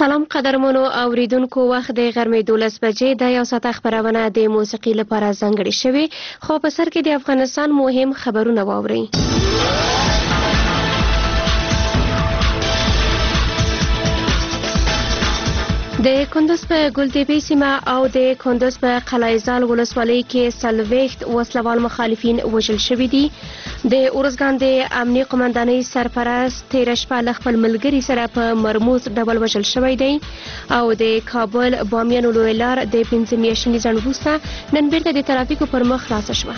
سلام قدرمنو اوریدونکو، وخت د غرمې 12 بجې د یو ساعت خبرونه د موسیقي لپاره ځانګړې شوې، خو په سر کې د افغانستان مهم خبرونه واورئ. د کندوز په ګلدیبی سیمه او د کندوز په قلعه‌زال ولسوالۍ کې څلوېښت وسلوال مخالفین وژل شوي دي. د ارزګان د امنیه قمندانۍ سرپرست تېره شپه له خپل ملګري سره په مرموز ډول وژل شوی دی او د کابل بامیانو لویه لار د 5 میاشتني ځنډ وروسته نن بیرته د ترافیکو پر مخ خلاصه شوه.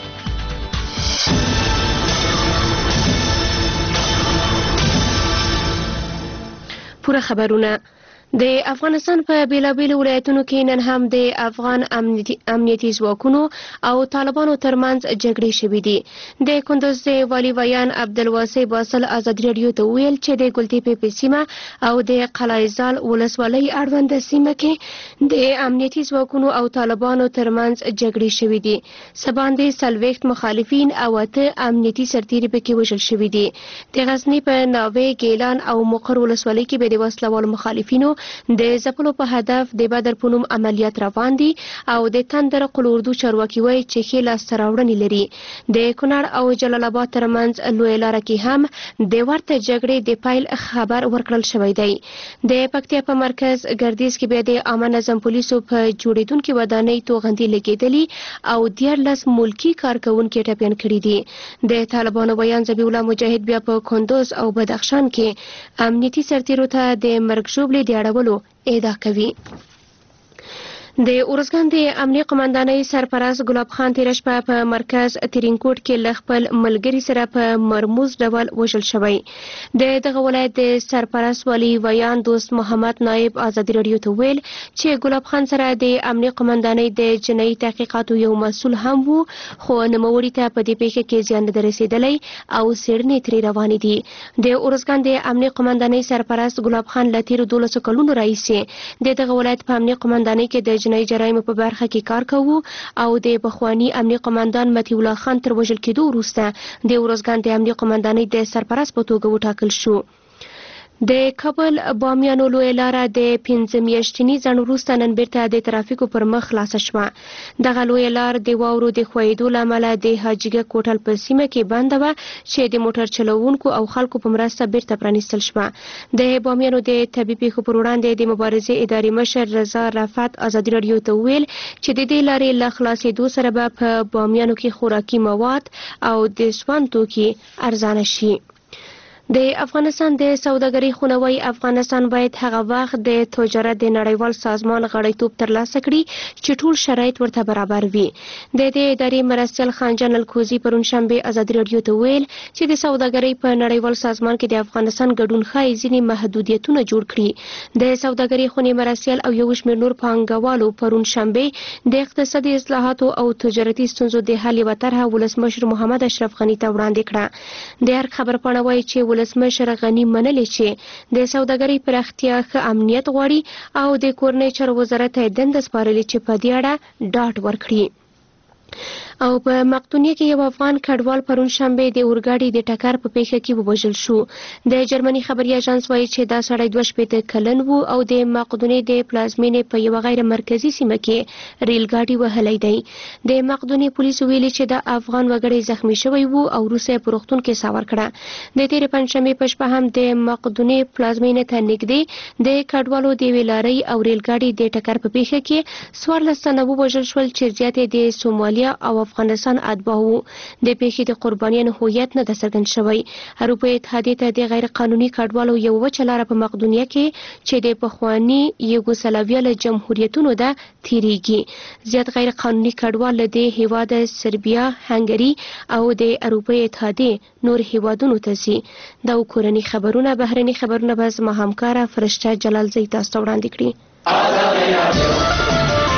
پوره خبرونه. د افغانستان په بیلابیلو ولایتونو کې نن هم د افغان امنیتي ځواکونو او طالبانو ترمنځ جګړې شوې دي. د کندوز د والي ویان عبدالواسع باصل ازادي راډیو ته وویل چې د ګلتیپې په سیمه او د قلعه‌زال ولسوالۍ اړونده سیمه کې د امنیتي ځواکونو او طالبانو ترمنځ جګړې شوې دي. سباندې 40 مخالفین او 8 امنیتي سرتیري پکې وژل شوي دي. د غزنی په ناوې، ګیلان او مقر ولسوالۍ کې به د وسلوالو مخالفینو د ځپلو په هدف د بدر په نوم عملیات روان دي او د تندر قلوردو چارواکي وایي چې ښې لاسته راوړنې لري. د کونړ او جلال آباد ترمنځ لویه لاره کې هم د ورته جګړې د پیل خبر ورکړل شوی دی. د پکتیا په مرکز ګردیز کې بیا د عامه نظم پولیسو په جوړېدونکې ودانۍ توغندي لګېدلي او 14 ملکي کارکوونکي ټپیان کړي دي. د طالبانو ویان ذبیح الله مجاهد بیا په کندوز او بدخشان کې امنیتي سرتیرو ته د مرګ ژوبلې د اړولو ادعا کوي. د ارزګان د امنیه قمندانۍ سرپرست ګلاب خان تېره شپه په مرکز ترینکوټ کې له خپل ملګري سره په مرموز ډول وژل شوی. د دغه ولایت د سرپرست والي ویان دوست محمد نایب ازادي راډیو ته ویل چې ګلاب خان سره د امنیه قمندانۍ د جنایي تحقیقاتو یو مسؤل هم وو، خو نوموړي ته په دې پیښه کې زیان نه رسېدلی او څېړنې ترې روانې دي. د ارزګان د امنیه قمندانۍ سرپرست ګلاب خان له تېرو 12 کلونو راهیسې د دغه ولایت په امنیه قمندانۍ کې د جنایي جرایمو په برخه کې کار کوو او د پخواني امنیه قمندان مطیع الله خان تر وژل کېدو وروسته د ارزګان د امنیه قمندانۍ د سرپرست په توګه وټاکل شو. د کابل بامیانو لویه لاره د 5 میاشتني ځنډ وروسته نن بیرته د ترافیکو پر مخ خلاصه شوه. دغه لویه لار د واورو د ښویېدو له امله د حاجیګک کوټل په سیمه کې بنده وه چې د موټر چلوونکو او خلکو په مرسته بیرته پرانیستل شوه. د بامیانو د طبي پیښو پر وړاندې د مبارزې ادارې مشر رضا رفعت ازادي راډیو ته وویل چې د دې لارې له خلاصېدو سره به په بامیانو کې خوراکي مواد او د سون توکي ارزانه شي. د افغانستان د سوداګرۍ خونوي افغانستان باید هغه وخت د تجارت د نړیوال سازمان غړیتوب ترلاسه کړي چې ټول شرایط ورته برابر وي. د دې ادارې مرستیال خانجان الکوزي پرون شنبه ازادي راډیو ته ویل چې د سوداګرۍ په نړیوال سازمان کې د افغانستان ګډون ښایي ځینې محدودیتونه جوړ کړي. د سوداګرۍ خونې مرستیال او یو شمېر نور پانګوالو پرون شنبه د اقتصادي اصلاحاتو او تجارتي ستونزو د حل یوه طرحه ولسمشر محمد اشرف غني ته وړاندې کړه. د هر خبرپاڼه وایي چې ولسمشر غني منلې چې د سوداګرۍ پراختیا ښه امنیت غواړي او د کورنۍ چارو وزارت ته دنده سپارلې چې په دې اړه ډاډ ورکړي. او په مقدونیه کې یو افغان کډوال پرون شنبه د اورګاډي د ټکر په پیښه کې ووژل شو. د جرمني خبري اژانس وایي چې دا سړی 22 کلن وو او د مقدونیې د پلازمینې په یو غیر مرکزی سیمه کې ریل ګاډي وهلی دی. د مقدونیې پولیسو ویلي چې د افغان وګړی زخمی شوی وو او روسي په روغتون کې ساور کړه. د تیرې پنځشنبه په شپه هم د مقدونیې پلازمینې ته نږدې د کډوالو د ویلارۍ او ریل ګاډي د ټکر په پیښه کې 14 تنه ووژل شول چې زیاتې د سومالیا او افغانستان اتباع وو. د پیښې د قربانیانو هویت نه ده څرګند شوی. اروپا اتحادیې ته د غیر قانوني کډوالو یو وچه لاره په مقدونیه کې چې د پخواني یوګوسلاویا له جمهوریتونو ده تیریږي. زیات غیر قانوني کډوال له دې هیواده سربیا، هنګري او د اروپا اتحادیې نور هیوادونو ته ځي. دا کورني خبرونه. بهرني خبرونه به زما همکاره فرشته جلال زی تاسو ته وړاندې کړي.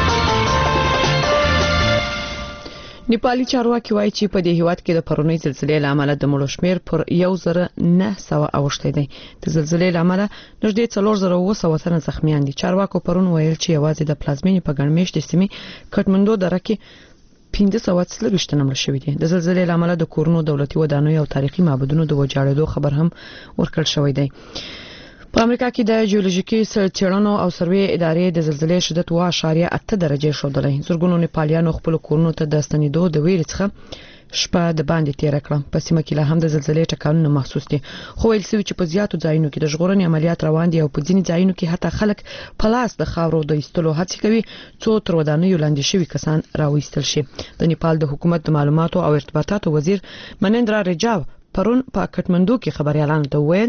نیپالي چارواکي وایي چې په دې هیواد کې د پرونی زلزلې له امله د مړو شمېر پر 1900 اوښتی دی. د زلزلې له امله نږدې 4700 تنه زخمیان دي. چارواکو پرون ویل چې یوازې د پلازمینې په ګڼمېشتې سیمې کټمنډو دره کې 1540 تنه مړه شوي دي. د زلزلې له امله د کورونو، دولتي ودانیو او تاریخي معبدونو د ویجاړېدو خبر هم ورکړل شوی دی. په امریکا کې د جیولوژیکي څېړنو او سروې ادارې د زلزلې شدت 8.8 درجه ښودلې. زرګونو نیپالیانو خپل کورونو ته د ستنېدو د ویرې څخه شپه د باندې تیر کړه. په سیمه کې لا هم د زلزلې ټکانونه محسوس دي، خو ویل شوی چې په زیاتو ځایونو کې د ژغورنې عملیات روان دي او په ځینې ځایونو کې حتی خلک په لاس د خاورو د ایستلو هڅه کوي څو تر ودانیو لاندې شوي کسان راوېستل شي. د نیپال د حکومت د معلوماتو او ارتباطاتو وزیر منیندرا ریجاو پرون په کټمنډو کې خبريالانو ته وویل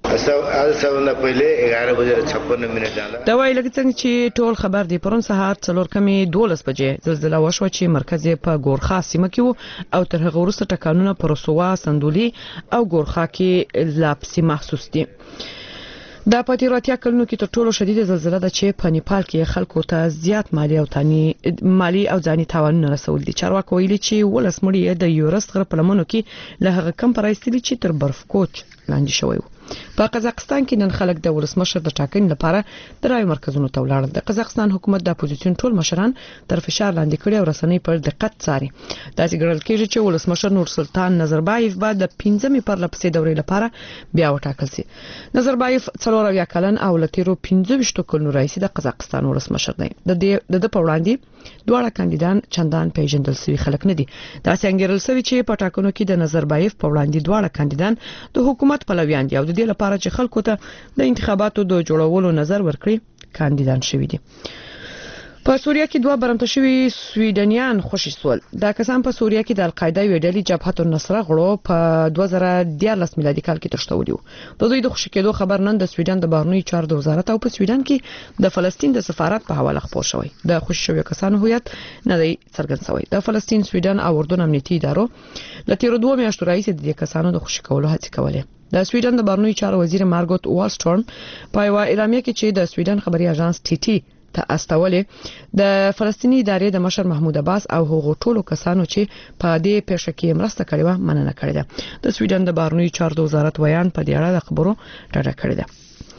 دا وایي لکه څنګه چې ټول خبر دی. پرون سهار 4:12 بجې زلزلہ وشوه چې مرکز یې په ګورخا سیمه کې وو او تر هغه وروسته ټکانونه پر رسوا، سندولي او ګورخا کې لا پسې محسوس دي. دا په تیراتیا کلونو کې تر ټولو شدید زلزلہ ده چې په نیپال کې خلکو ته زیات مالی او ځاني تاوانونه رسول دي. چارواکي ویلي چې ولسمړي د یورست غره په لمنو کې له هغه کم پرایستلي چې تر برف کوچ لاندې شوی و. په قزاقستان کې نن خلک د ولسمشر د ټاکنې لپاره د رای مرکزونو ته ولاړل. د قزاقستان حکومت د اپوزیسیون ټول مشران تر فشار لاندې کړي او رسنۍ پر دقت څاري. داسې ګڼل کېږي چې ولسمشر نورسلطان نظربایف به د 15مې پرلپسې دورې لپاره بیا وټاکل شي. نظربایف 40 کلن او لتیرو 15 کلونو رئیس د قزاقستان ولسمشر دی. د په وړاندې دواړه کاندیدان چندان پیژندل شوی خلک نه دي. دا څنګه رسوي چې په ټاکنو کې د نظربایف په وړاندې دواړه کاندیدان د حکومت پلویان دي او د دې لپاره چې خلکو ته د انتخاباتو د جوړولو نظر ورکړي کاندیدان شوی دي. په سوریه کې دوه برمته شوي سویډنیان خوشي سول. دا کسان په سوریه کې د القاعده ویډلې جبهه النصره غړو په 2014 میلادي کال کې تښتولي وو. د دوی د خوشي کېدو خبر نن د سویډن د بهرنیو چارو د وزارت او په سویډن کې د فلسطین د سفارت په حواله خبر شوی. د خوشي شوی کسانو هویت نه دی څرګند شوی. د فلسطین، سویډن او اردن امنیتي ادارو لته 2 میاشتو رئیس د کسانو د خوشي کولو هڅه کولې. د سویډن د بهرنیو چارو وزیر مارګوت والستورم په یو اعلامیه کې چې د سویډن خبري اژانس ټي ټي ته استولې د فلسطیني ادارې د مشر محمود عباس او هغو ټولو کسانو چې په دې پیښه کې مرسته کړې و مننه کړې ده. د سویډن د بهرنیو چارو د وزارت ویان په دې اړه د خبرو ډاډه کړې ده.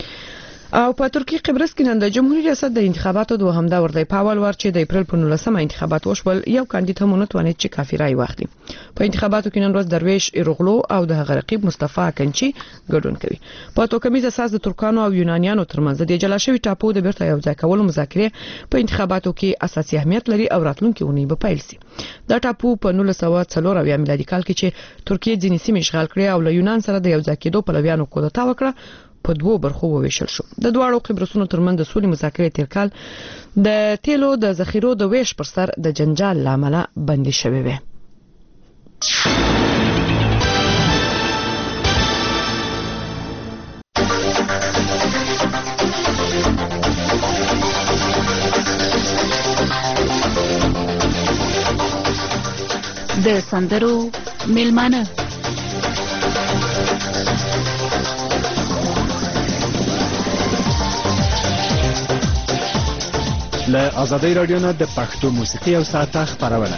او په ترکیه قبرس کې نن د جمهوریت ریاست د انتخاباتو دوهم دور دی. په اول ور چې د اپریل په 19مه انتخابات وشول، یو کاندید هم نه توانید چې کافي رای واخلي. په انتخاباتو کې نن ورځ درویش ایروغلو او د هغه رقیب مصطفی کنچی ګډون کوي. په توکمیز اساس د ترکانو او یونانیانو ترمنځ د جلا شوی ټاپو د بیرته یو ځای کولو مذاکره په انتخاباتو کې اساسي اهمیت لري او راتلونکي اونۍ به پیل شي. دا ټاپو په 1904 میلادي کال کې چې ترکیه ځینې سیمې اشغال کړې او له یونان سره د یو ځای کېدو پلویانو کودتا وکړه په دوو برخو وویشل شو. د دواړو قبرسونو ترمنځ د سولې مذاکرې تیر کال د تیلو د ذخیرو د ویش پر سر د جنجال لامل بندي شوې وې. د سندرو میلمانه له آزادۍ رادیو نه د پښتو موسیقي او ساعته خبرونه.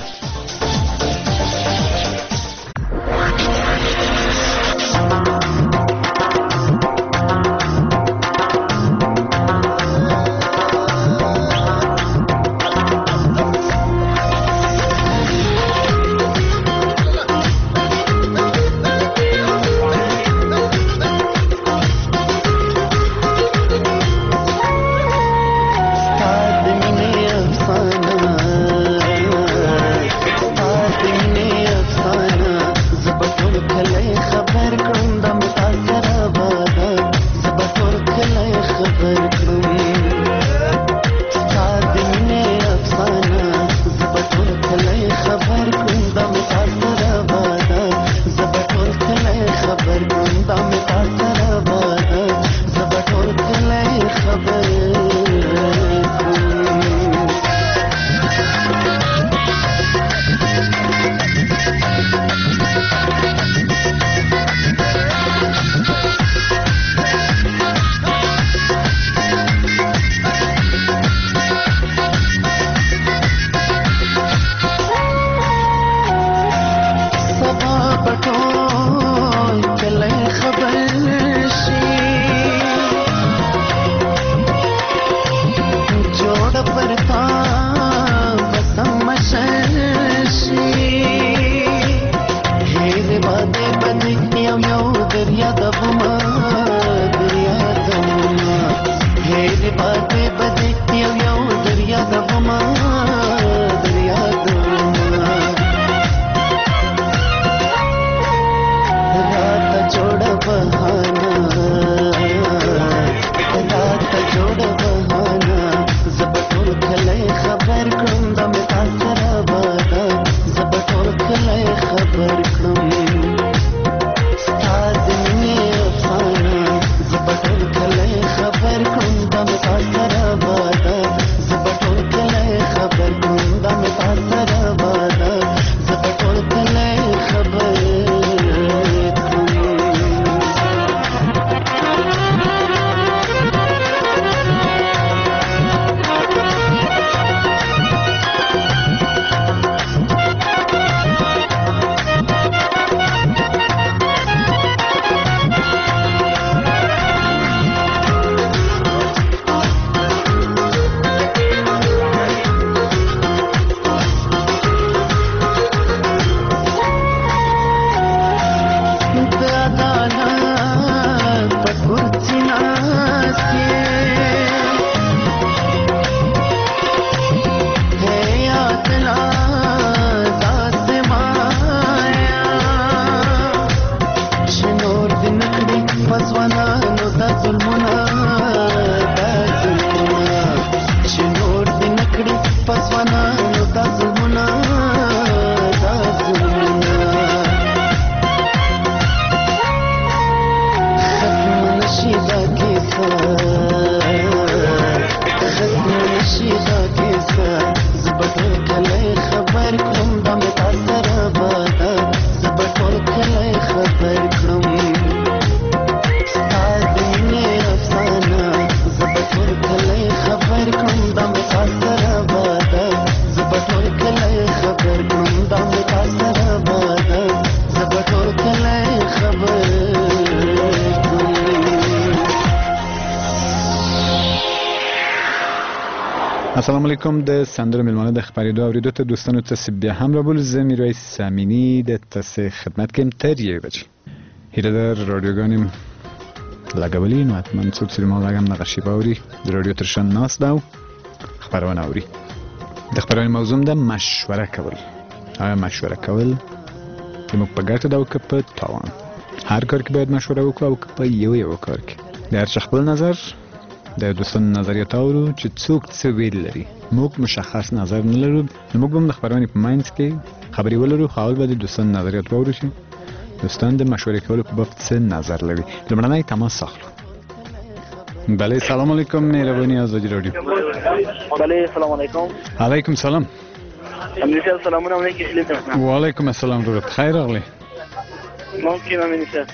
السلام علیکم د سندرو ملمانه د خبرېدو اوریدو ته دوستانو ته بیا هم را بول زه میرویس سامینی د تاسو خدمت کوم تر یوې بجې هیله در رادیوګانیم لګولي نو حتما څوک چې ما لګم نه غشي باوري د رادیو تر شان ناس داو خبرونه اوري د خبرونې موضوع ده مشوره کول آیا مشوره کول چې موږ په ګټه دا وکړو په تاوان هر کار کې باید مشوره وکړو او په یو کار کې د هر چا خپل نظر د دوستانو نظریات اورو چې څوک څه ویل لري موږ مشخص نظر نه لرو نو موږ هم د خبرونې په ماینس کې خبرې ولرو حال به د دوستانو نظریات واورو شي دوستان د مشورې کولو په باب څه نظر لري لومړنی تماس اخلو بله سلام علیکم مهربانی آزادی رادیو بله سلام علیکم علیکم سلام امنیت سلامونه علیکم و علیکم السلام رودت خیر راغلی ممکن امنیت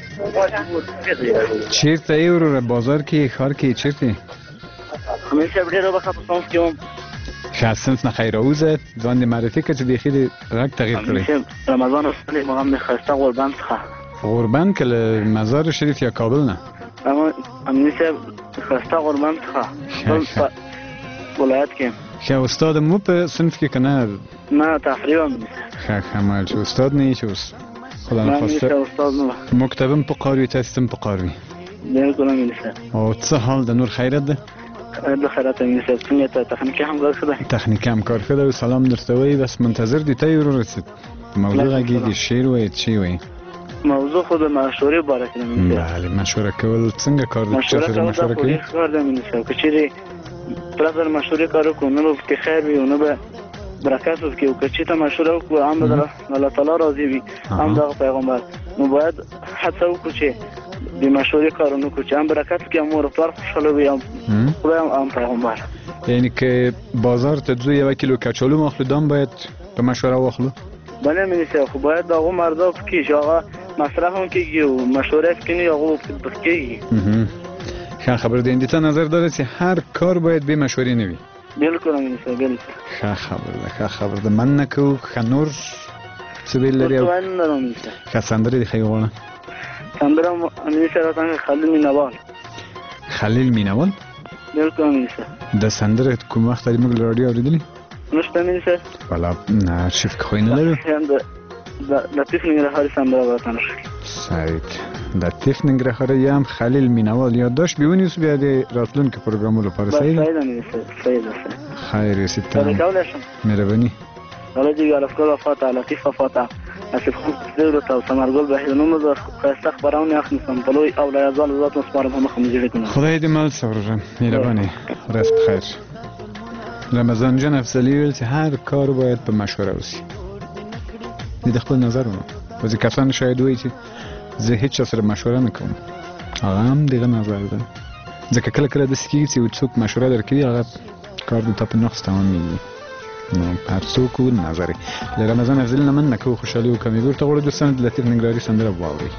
چیرته ای ورور بازار کې ښار کې چیرته امنیت ډیره وخت په صنف کې وم خاصنس نه خیر اوزه ځان دې معرفي کړه چې د خېل رنګ تغییر کړی رمضان اصلي مغام خسته قربان څخه قربان کله مزار شریف یا کابل نه اما امنیت خسته قربان څخه ولایت کې ښه استاد مو په صنف کې کنه نه تقریبا ښه مال چې استاد نه یې اوس خدا نه خواسته استاد نه مکتبم په قاروي تاسو په قاروي بالکل امنیت او څه حال د نور خیرت ده د خیرات امنیت څنګه ته تخنیکی هم غوښته تخنیکی هم کار کړو سلام درته وای بس منتظر دي ته ورور رسید موضوع کې شعر وای چی وای موضوع خود مشورې باره کې بله مشوره کول څنګه کار دي چې مشوره کوي کار د امنیت کچېری پرځل مشورې کارو کو نو په خیر وي نو به برکات وکړي او کچې ته مشوره وکړو هم د الله تعالی راضي وي هم د پیغمبر نو باید هڅه وکړو چې د مشورې کارونه کو چې هم برکات کې امور پر خوشاله وي خدای هم پیغمبر یعنی که بازار ته ځو یو کیلو کچالو مخلو دام باید په مشوره واخلو بله مینه خو باید دغه مردا کې شغه مصرف هم کېږي او مشوره کوي هغه پکې ښه خبر دی ته نظر داره چې هر کار باید به مشورې نه وي بالکل مینه بالکل ښه خبر ده من نه کو خنور څه ویل لري او ښه سندره دی خیواله سندره مینه سره څنګه خلیل مینوال بالکل مینه د سندره کوم وخت لري موږ رادیو اوریدلی نشته مینه سره والا نه شیف خو نه لرو لطیف ننګرهاري سندره وطن سعید لطیف ننګرهاري یم خلیل مینوال یادداشت بیونی بیا د راتلونکو پروګرامونو لپاره صحیح خیر ستاسو مهرباني الله دې الافکار فاطمه لطیف فاطمه اسف خو زیرو او سمرګل به نو مزه خاصه خبرونه اخلي سمبلوي او لا یزال ذات مسپاره هم خمجري کنه خدای دې مال سورم مهرباني راست خیر رمضان جان افضلی ویل چې هر کار باید په مشوره وشي د خپل نظرونه وځي کسان شاید وایي چې زه هیڅ سره مشوره نه کوم هغه هم دغه نظر ده ځکه کله کله د سکیږي چې څوک مشوره درکوي هغه کار د تپ نقص تمامېږي نو هر څوک نظر له رمضان افضل نه من نکو خوشحالي وکم یو ته غوړو دوستان د لطیف ننګرهاري سندره واوري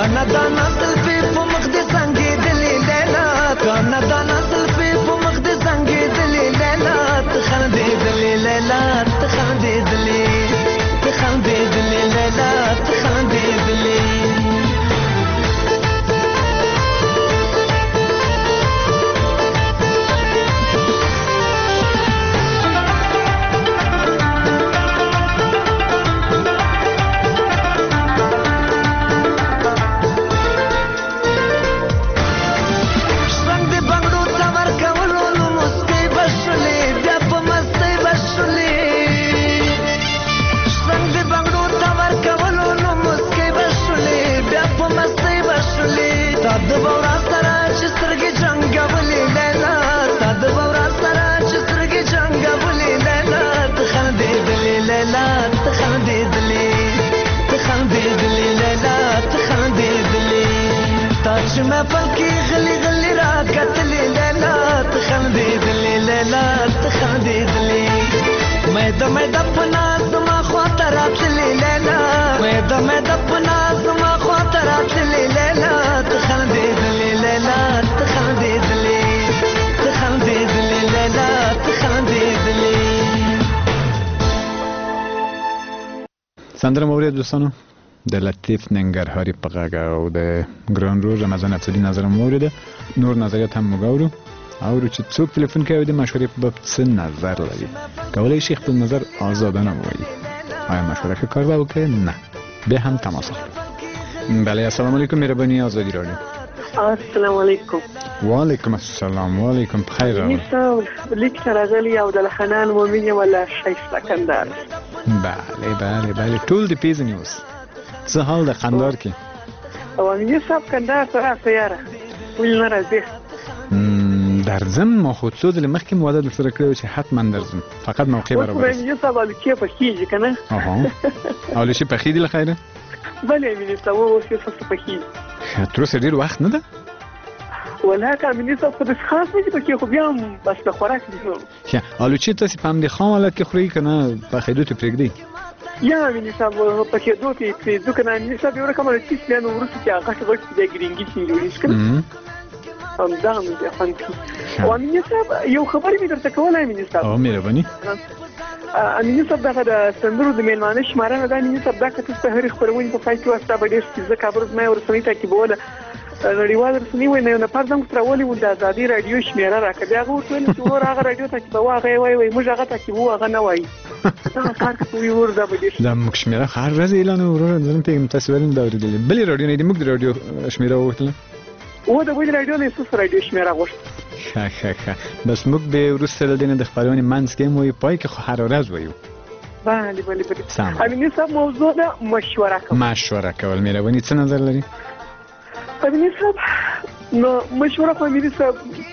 کانا دا نسل پی په مخ دې څنګه دلی لیلا کانا دا نسل پی په مخ دې څنګه دلی لیلا ته خندې دلی لیلا ته خندې دلی ته خندې دلی لیلا ته خندې دلی मैं पलकी गली गली रागत ले लेला तखंदे दिले लेला तखंदे दिले मैं दपना समा ख्वातरात ले लेला मैं दपना समा ख्वातरात ले लेला तखंदे दिले लेला तखंदे दिले तखंदे दिले लेला तखंदे दिले سندره مورید دوستانو د لطیف ننګرهاري په غږ او د ګران رو رمضان افسری نظر موریده نور نظریات هم مګاورو او چې څوک تلیفون کوي د مشورې په باب څه نظر لري کولای شي خپل نظر آزادانه ووایي آیا مشوره که کار وکړي نه به هم تماس بله السلام علیکم مهربانی آزادی رادیو السلام علیکم وعلیکم السلام وعلیکم بخیر نیسا لیک راغلی او د حنان مومنه ولا شایسته کندار بله ټول د پیژنې اوس څه حال د قندار کې او امینه صاحب کندار سره سیاره ولې نه راځي درځم ما خو څو ځله مخکې مواده سره کړو چې حتما درځم فقط موقع برابر است امینه صاحب الکی په کیږي کنه اول شي په خېدل خیره بله امینه صاحب او څه څه په کیږي تر اوسه ډیر وخت نه ده ولا که امینه صاحب په خاص نه په کې خو بیا بس د خوراک دي ښه الوچې تاسو په هم د خام حالت کې خوري کنه په خېدو ته پرېږدي یا امینه صاحب په کې دوه کې ځکه نه امینه صاحب یو رقم چې څه نو ورته چې هغه څه د ګرینګي شي جوړیږي کنه هم دا مې خوان کی او امینه صاحب یو خبر مې درته کوله امینه صاحب او مهرباني امینه صاحب دا سندرو د میلمانه شماره نه ده امینه صاحب دا که تاسو په هر خبرونه په فایټ واسطه به ډیر څه خبر مې ورسنی ته کې بوله نړیوال رسنی وای نه پر څنګه تر ولې ول د ازادي رادیو شمیره راکړه بیا غوښتل چې ور هغه رادیو ته چې په واغې وای موږ هغه ته چې وو هغه نه وای دا کار کوي ور دا به دا موږ شمیره هر ورځ اعلان ورور زم ته متاسفین دا ورته بل رادیو نه دی موږ د رادیو شمیره وکړه و د ویل رادیو نه څه رادیو شمیره غوښته ښه بس موږ به ورسره د دې د خبرونه منځ کې مو پای کې هر ورځ وایو بله امینه صاحب موضوع ده مشوره کول مهرباني څه نظر لري امینه صاحب نو مشوره په امینه صاحب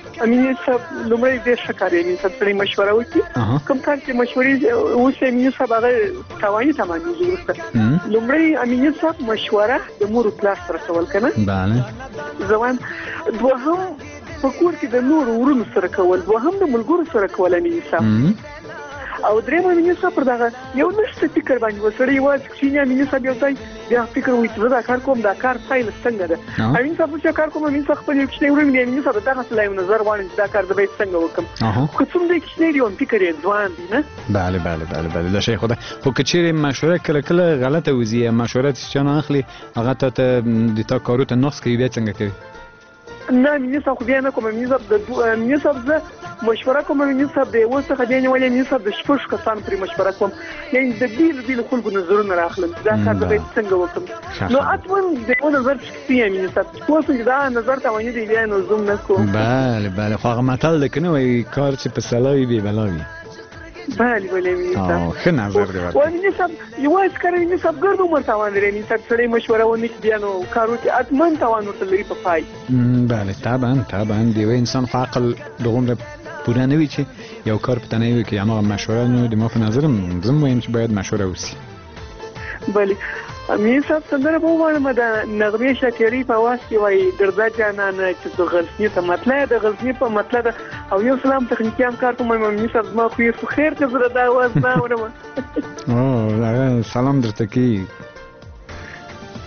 لومړی ډېر ښه کار امینه صاحب سره مشوره وکړي کوم کار چې مشورې اوس امینه صاحب هغه تواني تمامېږي وروسته لومړی امینه صاحب مشوره د مور پلار سره کول کنه بله ځوان دوهم په کور کې د نور ورونو سره کول دوهم د ملګرو سره کول امینه صاحب او درېم امینه صاحب پر دغه یو نشته فکر باندې وسړی یوازې چې امینه صاحب یو ځای بیا فکر وایي چې دا کار کوم دا کار پایله څنګه ده امینه صاحب چې کار کوم امینه صاحب خپل یو کښنی ورور مې امینه صاحب دغه څه یو نظر غواړي چې دا کار زه باید څنګه وکړم خو څومره کښنی دی فکر یې ځوان دی نه بله دا شی خو ده خو که چیرې مشوره کله غلطه وځي مشوره چې چا نه اخلي هغه ته د تا کارو ته نقص کوي بیا څنګه کوي نه امینه صاحب خو بیا نه کوم امینه صاحب زه مشوره کوم امینه صاحب د یو څخه دی نیولې امینه صاحب د شپږ کسان پرې مشوره کوم یعنې د بیل خلکو نظرونه راخلم دا کار به څنګه وکړم نو اصلا د یو نظر چې امینه صاحب اوس دا نظر ته ونی دی بیا نو زوم نه کوم بله خو هغه متل ده کنه وایي کار چې په سلاوي بې بلا وي بله امینه صاحب ښه نظر دی ورته امینه صاحب یوازې کار امینه صاحب ګرد عمر تاوان لري امینه صاحب سړی مشوره ونه کړي بیا نو کار وکړي حتما تاوان ورته لري په پای بله طبعا د یو انسان خو عقل دغومره پوره نه وي چې یو کار په تنه وي کې هماغه مشوره نو د ما په نظرم زه وایم چې باید مشوره وسي بله امینه صاحب سندره به ووایم د نغمې شاکري په اواز کې وایي درځه جانانه چې د غزني ته مطلع د غزني په مطلع ده او یو سلام تخنیکي همکار ته وایم امینه صاحب زما خو یې خیر که زه دا اواز نه اورم سلام درته کوي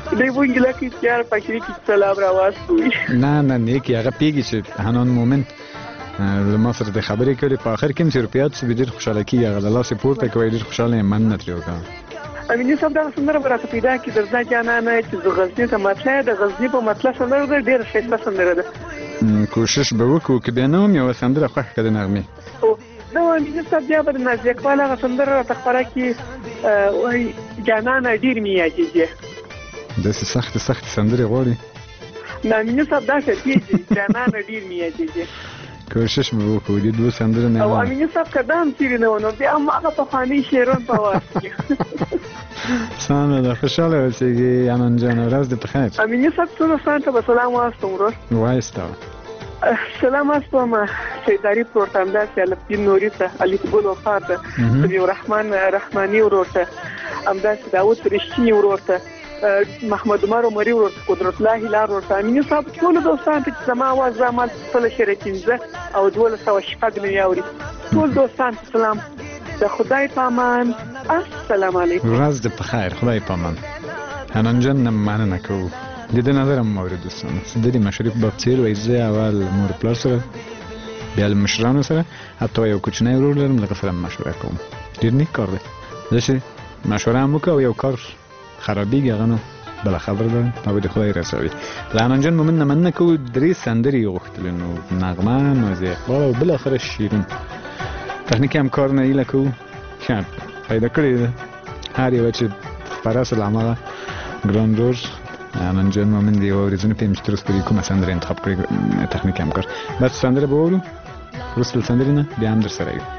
دی وینګلا کې یار پښې کې سلام راوستوي. نه نیکی هغه پیږي چې هنان مومنت ما سره د خبرې کړې په اخر کې چې روپیات څه ډېر خوشاله کیږي هغه د لاسې پورته کوي ډېر خوشاله من نه ترې وکړه. امینه صاحب دا سندره به راته پیدا کړي درځه جانانه چې زه غزني ته مطلع د غزني په مطلع سندره ده ډېره ښایسته سندره ده. کوشش به وکړو که بیا نه هم یوه سندره خوښه کړه د نغمې. نو امینه صاحب بیا به د نازیه اقبال هغه سندره راته خپره کړي وایي جانانه ډېر مې یادېږي. داسې سختې سندرې غواړي؟ نه امینه صاحب داسې کېږي جانانه ډېر مې یادېږي. کوشش به وکړو دې دوه سندرې نه او امینه صاحب که دا هم چېرې نه و نو بیا هم هغه پخواني شعرونه په آواز کې. سلام ده خوشحاله اوسېږي امان جان ورځ دې په خیر. امینه صاحب ټولو دوستانو ته به سلام واستوم ورور. وایسته سلام واستوم سیداري پروت همداسې الفدین نوري ته الفګل وفا ته سمیع الرحمن رحماني ورور ته همداسې داود رښتیني ورور ته محمد عمر عمري ورور ته قدرت الله هلال ورور ته امینه صاحب ټولو دوستانو ته چې زما اواز زما خپله شعر 15 او 1206 نوي اوري ټول دوستانو ته سلام د خدای په امان. السلام علیکم. ورځ دې په خیر خدای په امان. حنان جان نه مننه کوو د دې نظر هم اوري دوستانو د دې مشرف باب څیر وایي زه اول مور پلار سره بیا له مشرانو سره حتی یو کوچنی ورور لرم لکه سره مشوره کوم. ډېر نیک کار دی داسې مشوره هم وکړه او یو کار خرابېږي هغه نو بله خبره ده او د خدای رسوي. له حنان جان مومن نه مننه کوو. 3 سندرې یې غوښتلې نو نغمه نازیه اقبال او بالاخره شیرین تخنیکي همکارونه هیله کوو ښه پیدا کړې ده هر یوه چې خپره سو له هماغه ګران رور حنان جان مومن د یوه اورېدونکي په یم چې تر اوسه پورې کومه سندره انتخاب کړې تخنیکي همکار بس سندره به واورو وروسته له سندرې نه بیا هم در سره یو.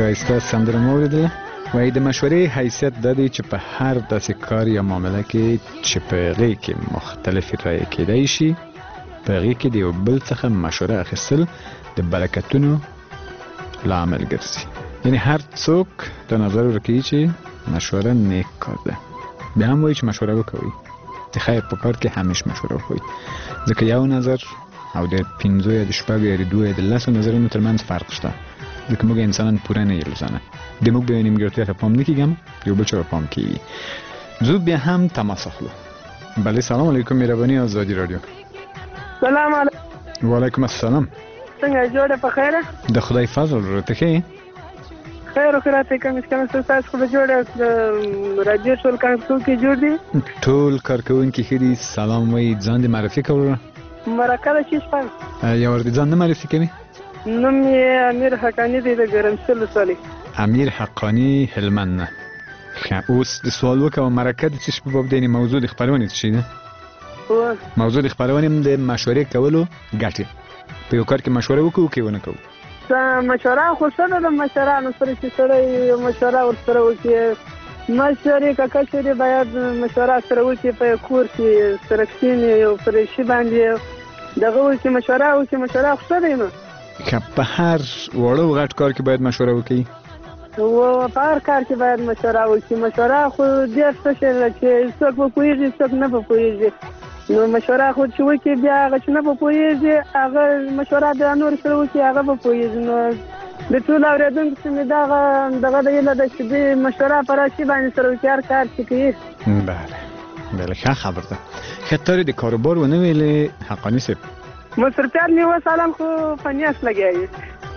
ښایسته سندره مو اوریدله. وایي د مشورې حیثیت دا دی چې په هر داسې کار یا معامله کې چې په هغې کې مختلفې رایې کیدای شي په هغې کې د یو بل څخه مشوره اخیستل د برکتونو لامل ګرځي. یعنی هر څوک دا نظر ورکوي چې مشوره نیک کار ده. بیا هم وایي چې مشوره وکوئ، د خیر په کار کې همیش مشوره وکوئ، ځکه یو نظر او د 5 یا د 6 یا د 2 یا د 10 نظرونو ترمنځ فرق شته، ځکه موږ انسانان پوره نه یو ځانه د موږ به نیمګړتیا ته پام نه کیږم، یو بل چا پام کیږي. زه بیا هم تماس اخلو. بله سلام علیکم، مهرباني آزادی رادیو. سلام علیکم. وعلیکم السلام. څنګه جوړه په خیره؟ د خدای فضل ورته کې خیر او خیرات کوم څه تاسو خو جوړه راډیو ټول کارکونکو کې جوړ دي؟ ټول کارکونکو کې دي. سلام وای ځان دې معرفي کړو. مرکه شي شپه یا ور دي ځان نه معرفي کوي؟ نوم یې امیر حقانی دی د ګرمسل صالح. امیر حقانی هلمند نه. اوس د سوال وکړم مرکه د څه په باب دی؟ موضوع د خبرونه څه ده؟ موضوع د خبرونه د مشورې کولو ګټه. په یو کار کې مشوره وکړو کې ونه کوو. مشوره خو څه ده؟ مشرانو سره چې سره مشوره ورسره وکړي، مشورې کاکا چې باید مشوره سره وکړي په کور کې سره کښېني او پر شي باندې دغه وکړي مشوره وکړي. مشوره خو څه دی نو؟ که په هر وړو غټ کار کې باید مشوره وکړي. په هر کار کې باید مشوره وکړي. مشوره خو ډېر څه شی ده چې څوک به پوهېږي څوک نه به پوهېږي. نو مشوره خو چې وکړي بیا هغه چې نه به پوهېږي هغه مشوره بیا نور سره وکړي هغه به پوهېږي. نو د ټولو اورېدونکو چې مې دغه د هیله ده چې دوی مشوره په راشي باندې سره وکړي هر کار چې کوي. بله ښه خبر ده. ښه تارې د کاروبار ونه ویلې حقانی صاحب؟ مصرفیات مې وسالم خو په نیاز لګیایي.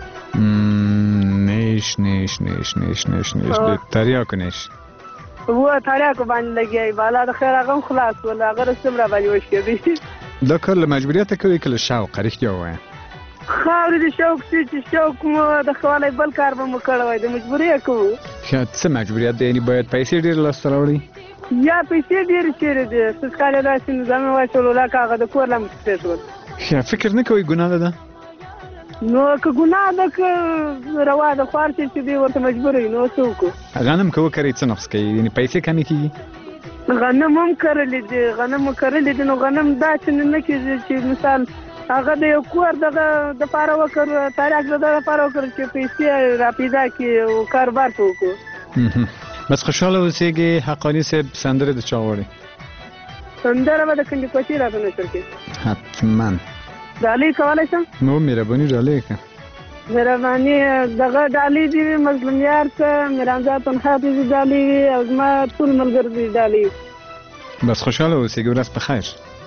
نیش د تریاکو نیش و تریاکو باندې لګیایي. بالا د خیر هغه هم خلاص ول، هغه رسم را باندې وشکېدی. دا کار له مجبوریته کوي که له شوقه؟ رښتیا ووایه. خاورې د شوق چې شوق مو د ښه بل کار به مو کړی وای، د مجبوري یې کوو. څه مجبوریت دی؟ یعنې باید پیسې ډېرې لاسته راوړي یا پیسې ډېرې چېرې دي؟ څه کال یې داسې نظام یې واچولو لکه هغه د کور لم کښېښول. فکر نه کوئ ګناه ده؟ نو که ګناه ده که روا ده، خوار چې دی ورته مجبور وي نو څه وکړو؟ غنم که وکرئ څه نقص کوي؟ یعنې پیسې کمې کېږي؟ غنم هم کرلی دي نو غنم دا چې نه کېږي چې مثال هغه د یو کور دغه دپاره وکړو، تاریخ د دغه دپاره وکړو چې پیسې را پیدا کړي او کاروبار ته وکړو. بس خوشحاله اوسېږي. حقانی صاحب سندره د چا غواړي؟ سندره به د کنډې راته نشر کړي. حتما ډالۍ کولی شم؟ نو مهرباني ډالۍ که مهرباني دغه ډالۍ دي وي مظلوم یار ته، میرانزا تنخوا دي ډالۍ وي او زما ټول ملګري دي ډالۍ وي. بس خوشحاله اوسېږي. ورځ په خیر.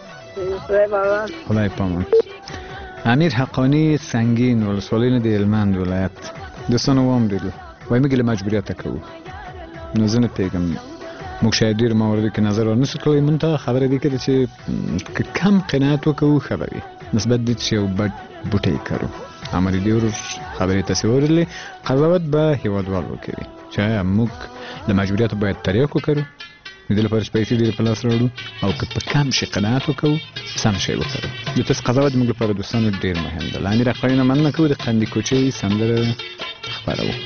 خدای پامان. امیر حقانی سنگین ولسوالۍ نه د هلمند ولایت. دوستانو واورېدل وایي موږ له مجبوریته کوو. نو زه نه پوهېږم موږ شاید ډېر مواردو کې نظر ورنشو کولی. موږ ته خبره دې کړې چې که کم قناعت وکوو ښه به وي نسبت دې چې یو بډ بوټی کرو. امر دې ورور خبرې تاسې واورېدلې. قضاوت به هېوادوال وکوي چې آیا موږ له مجبوریاتو باید تریاک وکړو، د دې لپاره چې پیسې ډېرې په لاس راوړو، او که په کم شي قناعت وکړو سم شی وکړو. د تاسې قضاوت زموږ لپاره دوستانو ډېر مهم ده. له امیر حقاني نه مننه کوو. د قندي کوچۍ سندره خپروو.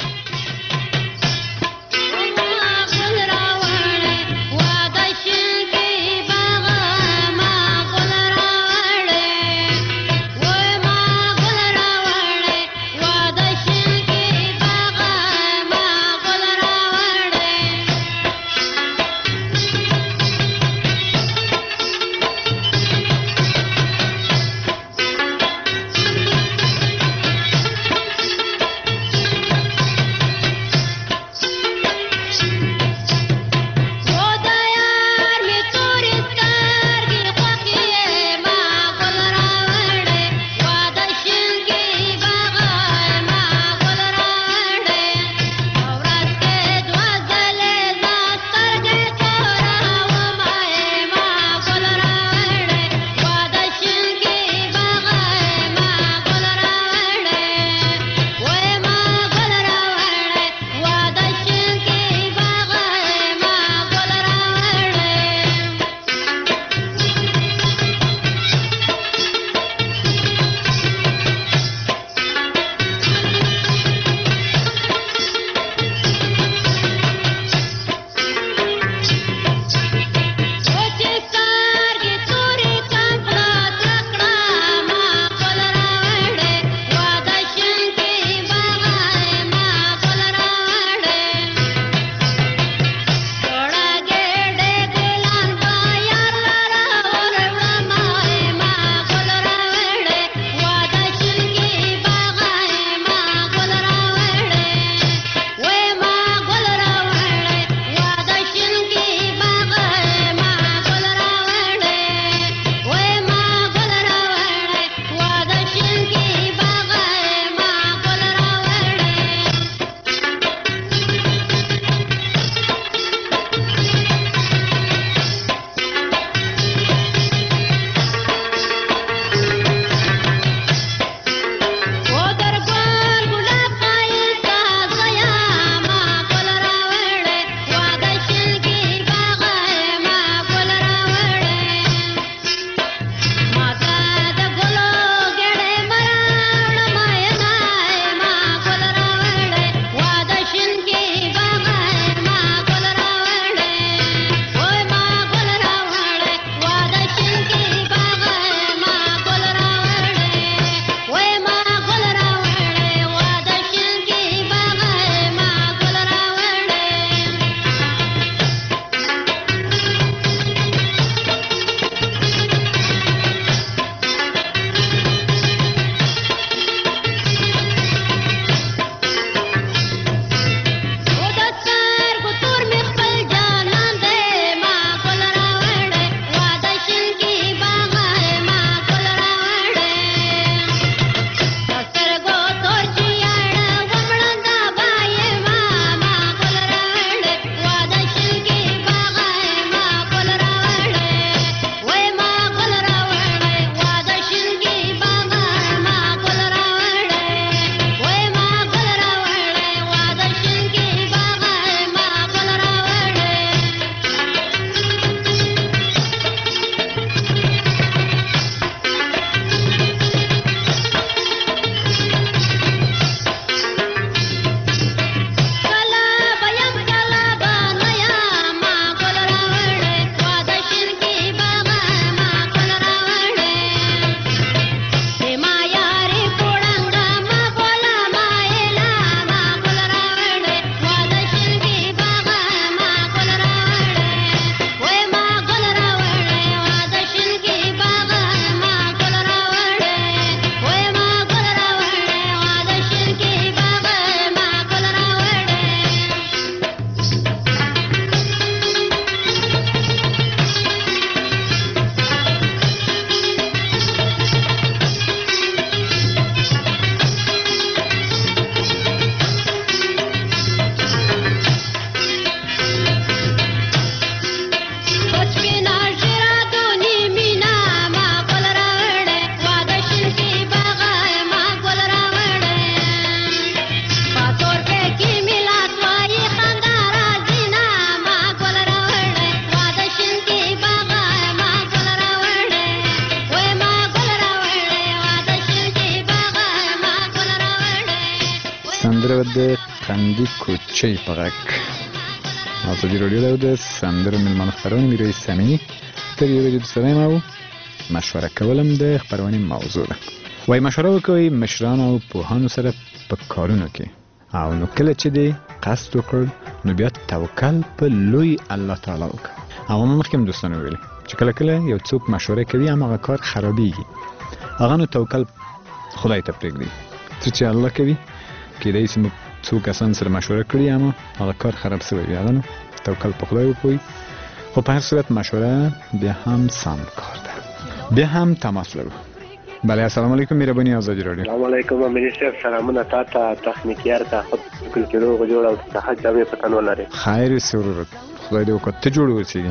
د قندي کوچۍ په غږ ازادي راډیو ده د سندرو مېلمانه خپرونه میرویس سامینی تر یوې ورځې درسره یم او مشوره کولم د خپرونې موضوع ده. وایي مشوره وکوئ مشرانو او پوهانو سره په کارونو کې او نو کله چې دې قصد وکړ نو بیا توکل په لوی الله تعالی وکړه. او ما مخکې هم دوستانو ویلي چې کله کله یو څوک مشوره کوي هماغه کار خرابېږي هغه نو توکل خدای ته پرېږدي. څه چې الله کوي کېدای شي موږ څو کسان سره مشوره کړي اما هغه کار خراب شوی وي هغه نو توکل په خدای وکړئ. خو په هر صورت مشوره بیا هم سم کار ده. بیا هم تماس لرو. بله السلام علیکم مهرباني آزادي راډیو. السلام علیکم امیر صاحب سلامونه تاسو تخنیکیار ته خپل کې روغ جوړ او صحت جامې پتن ولري. خیر سرور خدای دې وکړي ته جوړ اوسې.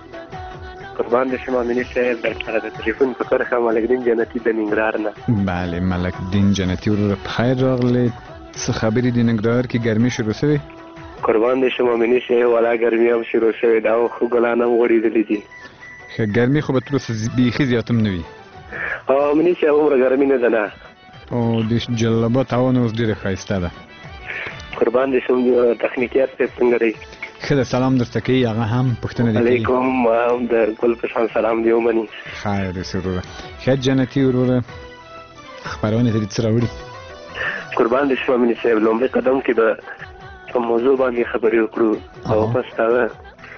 قربان دې شم امیر صاحب درته د ټلیفون په کرخه ملک دین جنتی د ننګرهار نه. بله ملک دین جنتی ورور خیر راغلی. څه خبرې دي ننګرهار کې ګرمي شروع شوې؟ قربان دې شم امیر صاحب ولا ګرمي هم شروع شوې ده او خو ګلان هم غوړېدلي دي. ښه ګرمي خو به تر اوسه بیخي زیات هم نه وي. امیر صاحب عمره ګرمي نه ده نه. او د جلبات هوا نو اوس ډېره ښایسته ده. قربان دې شم تخنیکیار صاحب څنګه دی؟ ښه ده سلام درته کوي هغه هم پوښتنه دې کوي. علیکم د ګل په شان سلام دې ومني. خیر سروره. ښه جنتي وروره خپرونې ته دې څه راوړي؟ قربان دې شم امین صاحب لومړی قدم کې به په موضوع باندې خبرې وکړو او پس هغه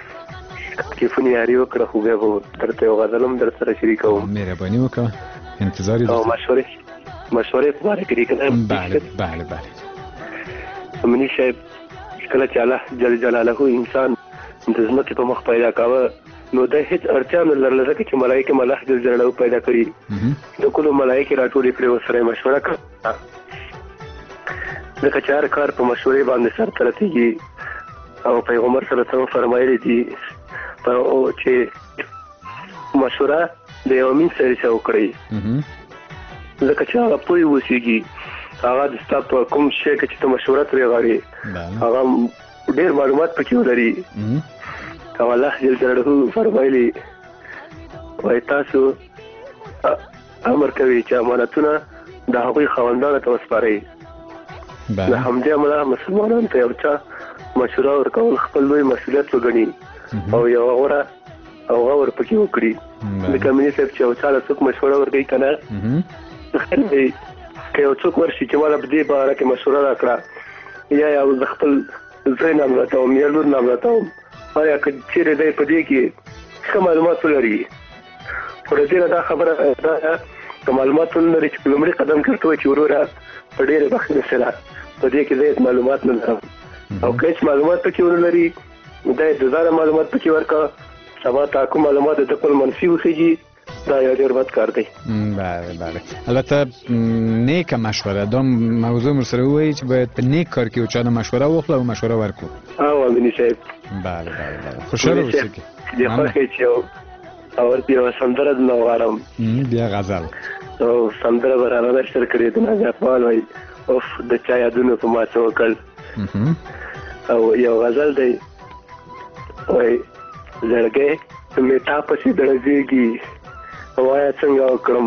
تلیفون یاري وکړه خو بیا به درته یو غزل هم در سره شریکوم. مهرباني وکړه انتظار یې او مشورې په باره کې دي که نه؟ بله بله بله. امین صاحب کله چې الله جل جلاله انسان د ځمکې په مخ پیدا کاوه نو د هیڅ اړتیا نه لرله ځکه چې ملایکې الله جل جلاله پیدا کړي د کلو ملایکې راټولې کړې ورسره یې مشوره کړه ځکه چې هر کار په مشورې باندې سرته رسېږي او پیغمبر صلی الله علیه وسلم فرمایلی دي چې مشوره د یو امین سره سره وکړئ ځکه چې هغه پوه اوسېږي هغه د ستا په کوم شی کې چې ته مشوره ترې غواړې هغه ډېر معلومات پکې ولري او الله جل جلاله فرمایلي وایي تاسو امر کوي چې امانتونه د هغوی خاوندانو ته وسپارئ. د همدې امله مسلمانانو ته یو چا مشوره ورکول خپل لوی مسؤلیت وګڼي او یو غوره او غور پکې وکړي. لکه امین صاحب چې یو چا له څوک مشوره ورکوي که نه خیر دی که یو څوک ورشي چې ما له په دې باره کې مشوره راکړه یا یو زه خپل زوی نام راتوم یا لور نام راتوم آیا که چیرې دی په دې کې ښه معلومات ولري خو د دې نه دا خبره ده که معلومات ونه لري چې په لومړي قدم کې ورته وایي چې وروره په ډېرې بخښنې سره په دې کې زه معلومات نه لرم او که هېڅ معلومات پکې ونه لري دا یې د ځانه معلومات پکې ورکړه سبا ته کوم معلومات د خپل منفي وخېږي دا یو ډېر بد کار دی. بله بله البته نیکه مشوره دا موضوع مو سره ووایي چې باید په نیک کار کې یو چا نه مشوره واخلو او مشوره ورکړو. او امین صاحب بله بله بله خوشحاله اوسئ. د خوښۍ چې یو سندره درنه وغواړم بیا غزل او سندره به رانه نشر کړې د ناجي اقبال وایي اوف د چا یادونو په ما څه وکړ او یو غزل دی وایي زړګی مې تا پسې دړزېږي وایه څنګه وکړم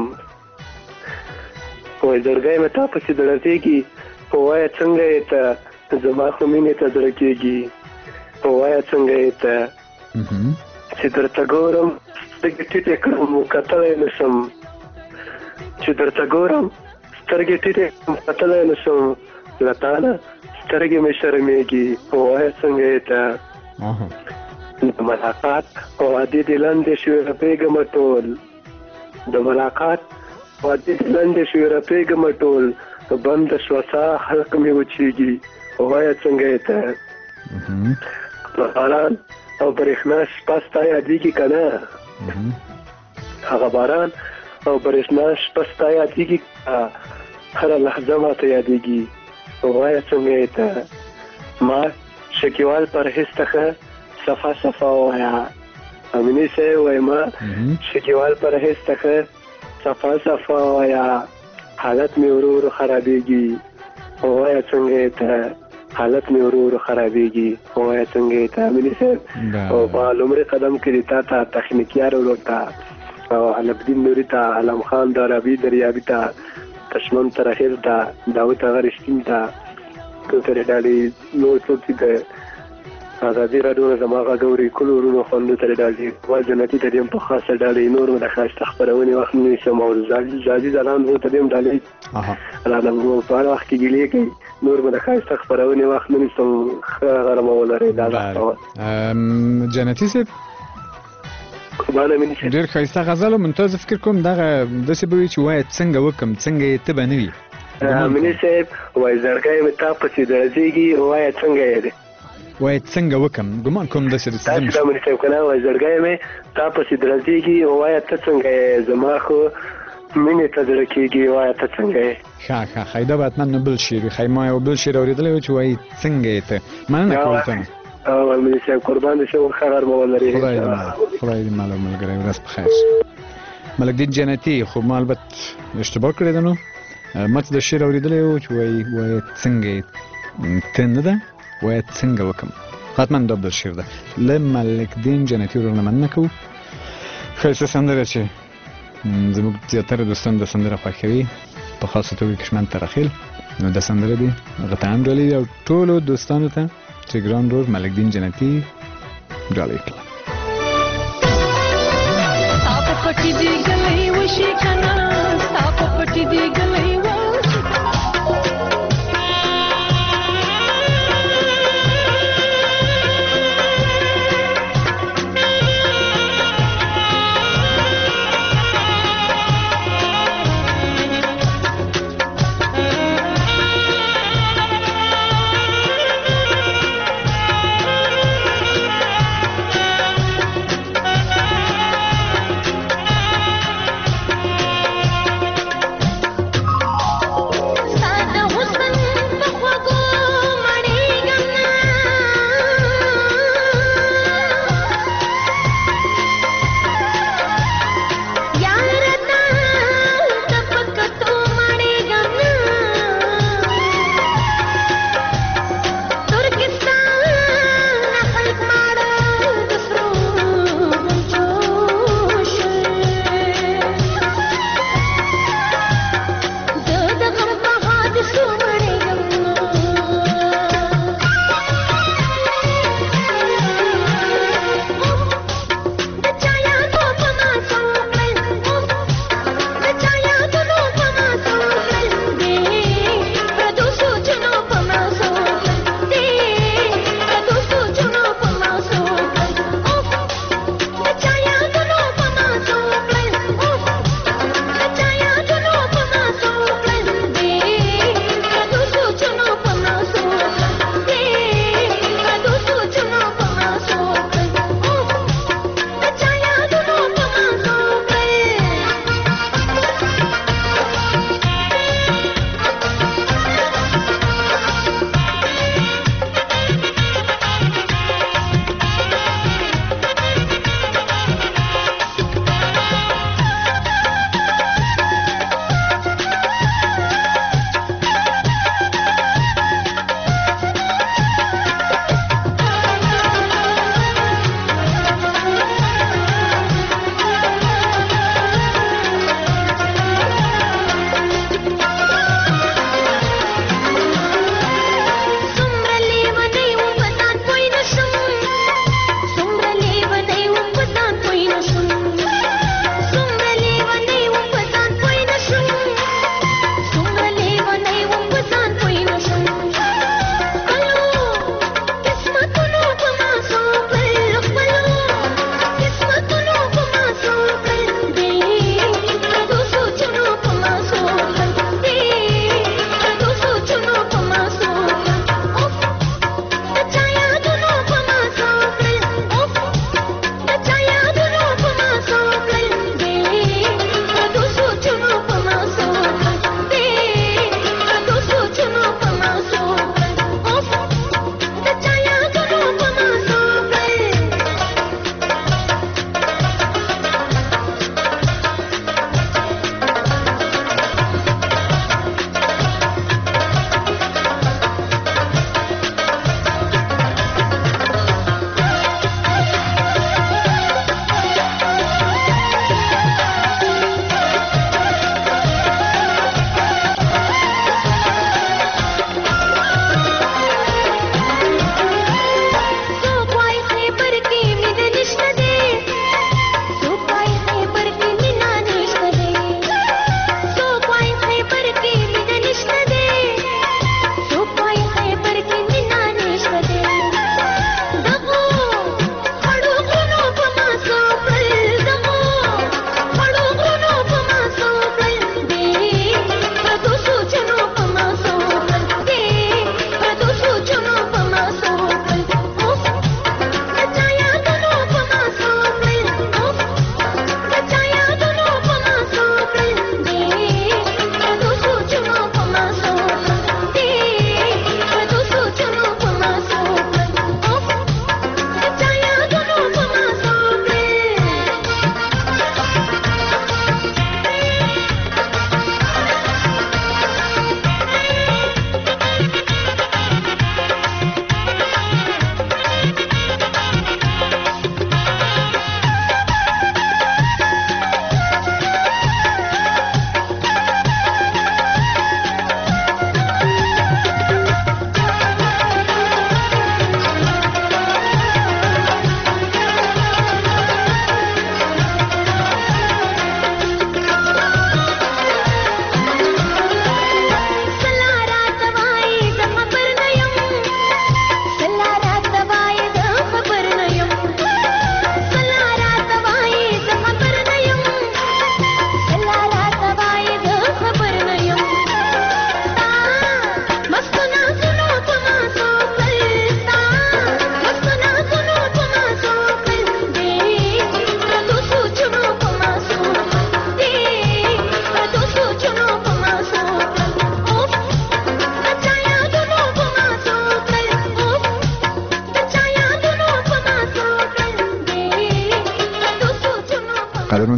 وایي زړګی مې تا پسې دړزېږي وایه څنګه یې ته زما خو مینې ته زړه کېږي وایه څنګه یې ته چې درته ګورم سترګې ټیټې کړم کتلی نه شم چې درته ګورم سترګې ټیټې کړم کتلی نه شم له تا نه سترګې مې شرمېږي وایه څنګه یې ته د ملاقات وعدې دې لنډې شوې رپېږم ټول د ملاقات وعدې دې لنډې شوې رپېږم ټول بنده شوه ساه حلق مې وچېږي وایه څنګه یې ته باران او برېښنا شپه ستا یادېږي که نه هغه باران او برېښنا شپه ستا یادېږي هره لحظه ماته یادېږي وایه څنګه یې ته ما شکیوال پرهېز ته ښه صفا صفا وایه امیني صاحب وایي ما شکیوال پرهېز ته ښه صفا صفا وایه حالت مې ورو ورو خرابېږي وایه څنګه یې ته حالت مې ورو ورو خرابېږي وایه څنګه یې ته امیني صاحب او په لومړي قدم کې دې تا ته تخنیکیار ورور ته او علمدین نوري ته علم خان دارابي دریابي ته تشمن ترخیر ته داود هغه رښتین ته ترې ډالې نور څوک چې د ازادي راډیو نه زما غږ اوري کلو ورونو خوندو ترې ډالې ما جنتي ته یم په خاصه ډالې نور مې د ښایسته خپرونې وخت نه نیسم او زاځي ځلان زه ته یم ډالې رانه په هر وخت کې ګیلې کوي نور مې د ښایسته خپرونې وخت نه نیسم ښه غرمه ولرئ دا جنتي صاحب ډېر ښایسته غزل ممتاز فکر کوم دغه داسې به وي چې وایه څنګه وکم څنګه یې ته به نه وي مني صاحب وایي زړګی مې تا پسې درځېږي وایه څنګه یې دی وایه څنګه وکم ګمان کوم داسې تاسې دا مني صاحب که نه وایي زړګی مې تا پسې درځېږي وایه ته څنګه یې زما خو مینې ته زړه کېږي وایه ته څنګه یې ښه ښایده به حتما نو بل شعر وي ښایي ما یو بل شعر اورېدلی و چې وایي څنګه یې ته مننه کول ته نو ملي صاحب قربان دې شم ښه غرمه ولرئ خدای دې مال او ملګری ورځ په خیر ملک دین جنتي خو ما البته اشتباه کړې ده نو ما څه د شعر اورېدلی و چې وایي څنګه یې ته نه ده وایه څنګه وکم حتما دا بل شعر ده له ملک دین جنتي ورونه مننه کوو ښایسته سندره چې زموږ زیاتره دوستان د سندره خوښوي په خاصه توګه کشمن ترخیل نو د سندره دي هغه ته هم ډالۍ او ټولو دوستانو ته چې ګران رور ملک دین جنتي ډالۍ کړه پټی دی گلی وشي کنا ستا پټی دی گلی وشي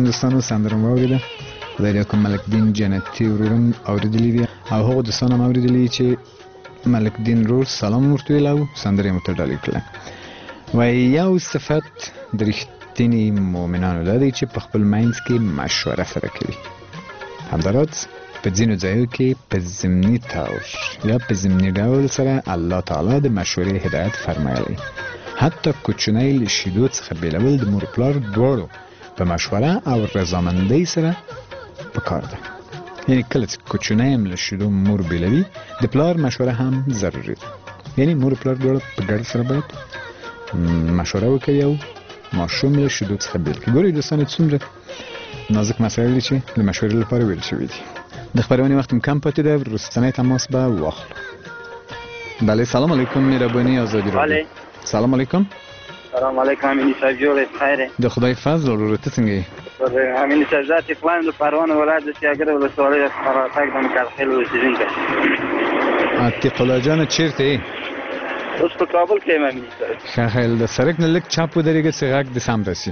هم دوستانو سندره مو اوریده خدای دې کوم ملک دین جنتی ورورم اوریدلی دي او هغه دوستان هم اوریدلی چې ملک دین رور سلام ورته ویلو سندره مو ته ډالۍ کړه و یو صفت د رښتینی مؤمنانو ده چې په خپل منځ کې مشوره سره کوي همداراز په ځینو ځایو کې په ضمني طور یا په ضمني ډول سره الله تعالی د مشورې هدایت فرمایلی حتی کوچنی له شیدو څخه بیلول د مور پلار دواړو په مشوره او رضامندۍ سره پکار ده یعنی کله چې کوچنی هم له شیدو مور بیلوي د پلار مشوره هم ضروري ده یعنی مور پلار دواړه په ګډ سره باید مشوره وکړي او ماشوم له شیدو څخه بیل کړي ګورئ دوستانو څومره نازک مسایل دي چې د مشورې لپاره ویل شوي دي د خبرونې وخت کم پاتې ده وروستنی تماس به واخلو بله سلام علیکم مهربانی آزادی رادیو سلام علیکم سلام علیکم امینی صاحب جوړ خیره د خدای فضل ورور ته څنګه یې امینی صاحب ذات فلان د پروان ولایت د سیاګر ولسوالۍ څخه تاګ د مکالخیل اوسیدونکی عتیق الله جان چیرته یې اوس په کابل کې یم امینی صاحب ښه خیل د سړک نه لږ چپ ودرېږه چې غږ دې سم راسي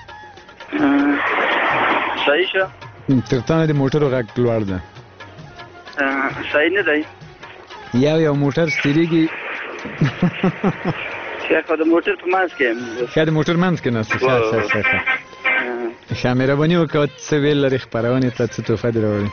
صحیح شه تر تا نه د موټرو غږ لوړ ده صحیح نه دی یو موټر ستیریږي ښه د موټر په منځ کې ښه د موټر منځ کې ناست ښه ښه مهرباني وکړه څه ویل لرې خپرونې ته څه تحفه دې راوړې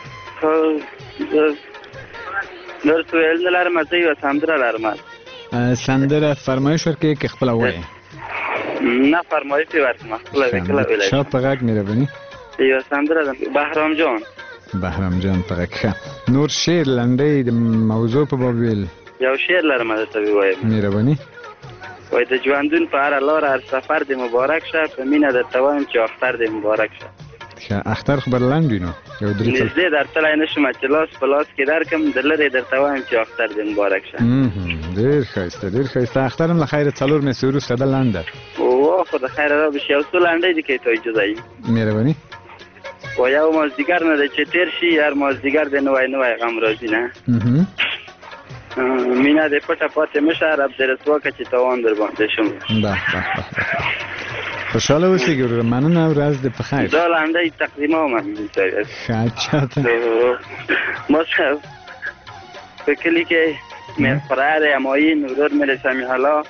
درته ویل نه لرم زه یوه سندره لرم سندره فرمایش ورکړې که خپله ووایې نه فرمایش یې ورکړم خپله کله ویلی چا په غږ مهرباني یوه سندره ده بهرام جان بهرام جان په غږ ښه نور شعر لنډۍ د موضوع په باب ویل یو شعر لرم درته ووایم مهرباني وای د ژوندون په هره لاره هر سفر دې مبارک شه په مینه درته وایم چې اختر دې مبارک شه ښه اختر خو به لنډ وي نو یو درې نږدې درتلی نه شم چې لاس په لاس کې درکړم د لرې درته وایم چې اختر دې مبارک شه ډېر ښایسته ډېر ښایسته اختر هم له خیره 4 میاشتې وروسته ده لنډه اوه خو د خیره را بشي یو څو لنډۍ دي که یې ته اجازه وي مهرباني و یو مازدیګر نه دی چې تېر شي هر مازدیګر دی نوی نوی غم راځي نه مینه دې پټه پاتې مه شه رب دې رسوا کړه چې تاوان در باندې شم به خوشحاله اوسئ ګوره مننه ورځ دې په خیر دا لنډۍ تقدیموم ښه چاته ما صاحب په کلي کې مې فرار امایین ورور مې سمیع الله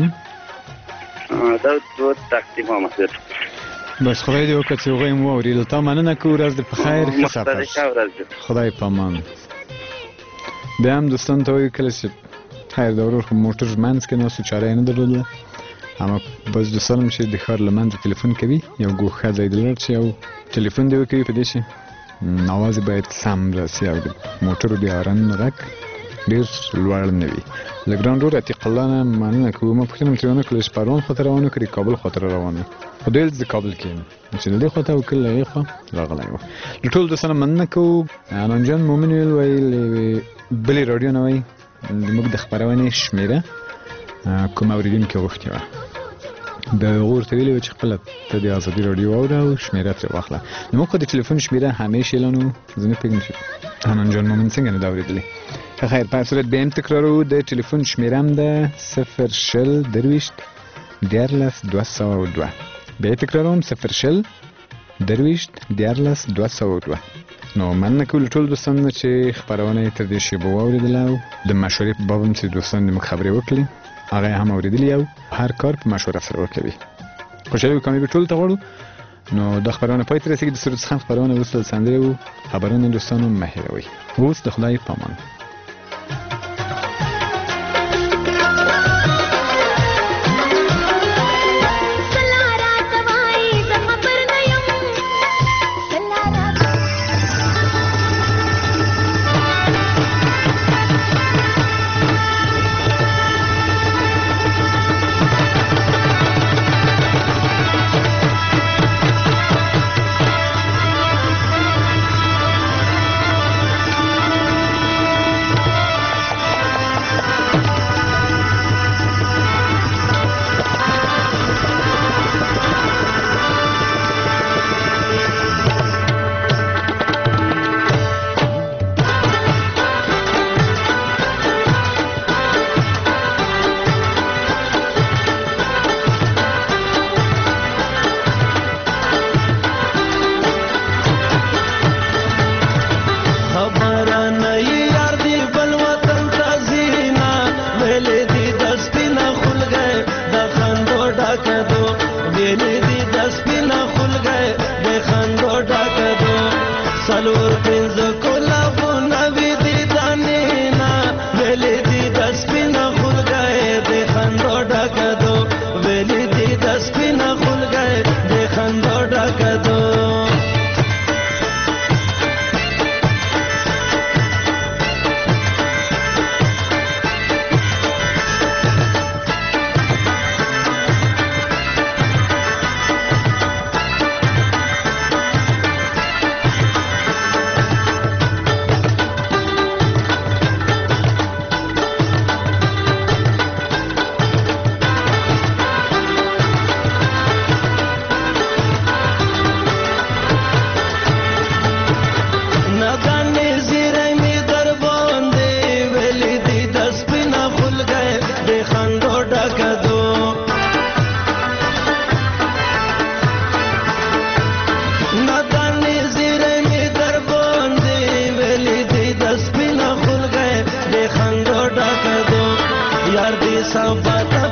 دا دو تقدیموم بس خدای دې وکړه چې هغوی مو واورېدل تا مننه کوو ورځ دې په خیر ښه سفر خدای په امان بیا هم دوستانو ته وایو کله چې خیر د ورور خو موټر منځ کې ناست و چاره یې نه درلوده اما بس دوستان هم چې د ښار له منځه تلیفون کوي یو ګوښه ځای ته لاړ شي او تلیفون دې وکوي په دې چې اواز باید سم راسي او د موټرو د هارن غږ ډېر لوړ نه وي له ګران ورور عتیق الله نه مننه کوو ما پوښتنه مې ترې ونه کړله چې پروان خواته روان و که د کابل خواته روان و خو دوی د کابل کې یم چې له دې خواته او که له هغې خوا راغلی و له ټولو دوستانو مننه کوو انان جان مومن ویل ویل بلې راډیو نه وایي زموږ د خپرونې شمېره کوم اورېدونکي غوښتې وه د هغو ورته ویلي وه چې خپله ته د ازادي راډیو واوره او شمېره ترې واخله زموږ خو د ټلیفون شمېره همیش اعلان و زه نه پوهېږم چې انان جان مومن څنګه نه ده اورېدلې ښه خیر په هر صورت بیا هم تکرارو د ټلیفون شمېره هم ده 0 درویشت 11202 بیا یې تکراروم 0 درویشت 11202 نو مننه کوو له ټولو دوستانو نه چې خپرونه یې تر دې شیبه واورېدله او د مشورې په باب هم چې دوستان زموږ خبرې وکړي هغه یې هم اورېدلي او هر کار په مشوره سره وکوي خوشحالي او کامیابي ټولو ته غواړو نو دا خپرونه پای ته رسېږي د سروج خان خپرونه وروسته د سندرې و خبرونه دوستانو مه هېروئ اوس د خدای په امان خبر نه یار دی بل وطن تزینا ویلې دی د سپینا خلګې د خندو ډاکدو ویلې دی د سپینا خلګې د خندو ډاکدو سلور پنځه کولا بونوي دی دانینا ویلې دی د سپینا خلګې د خندو ډاکدو ویلې دی د سپینا خلګې د خندو ډاکدو Sabata